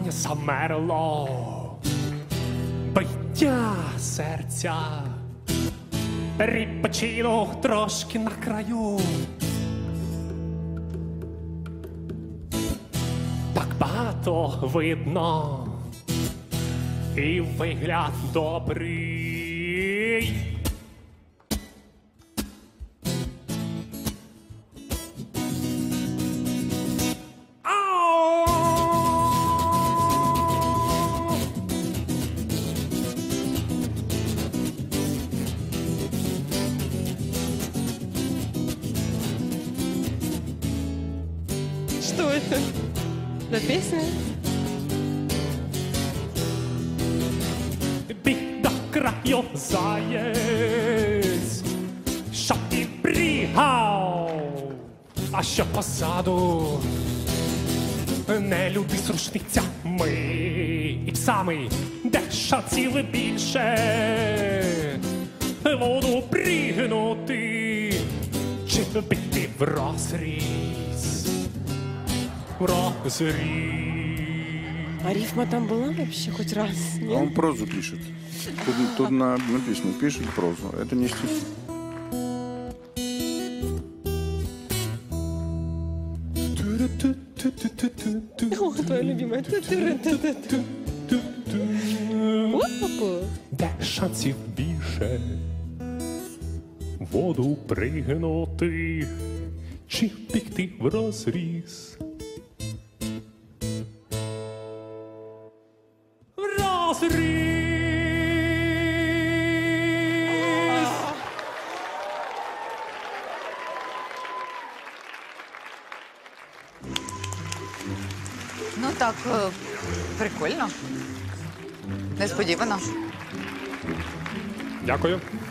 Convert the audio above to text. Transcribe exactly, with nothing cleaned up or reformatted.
замерло биття серця. Відпочину трошки на краю. Так багато видно, і вигляд добрий. Что это? За песня? Біг до краю заєць, щоб і брігав, а що позаду не люди з рушницями і псами, де шансів більше воду пригнути чи бити в розріз. Розріз. А рифма там была вообще хоть раз? А Нет? он прозу пишет. Тут, тут на, написано, пишет прозу. Это не стихи. О, твоя любимая. Ту-ту-ру-ту-ту-ту. Опа. Де шансів більше воду пригнути чи бігти в розріз. В розріз. Ну так, е, прикольно. Несподівано. Дякую.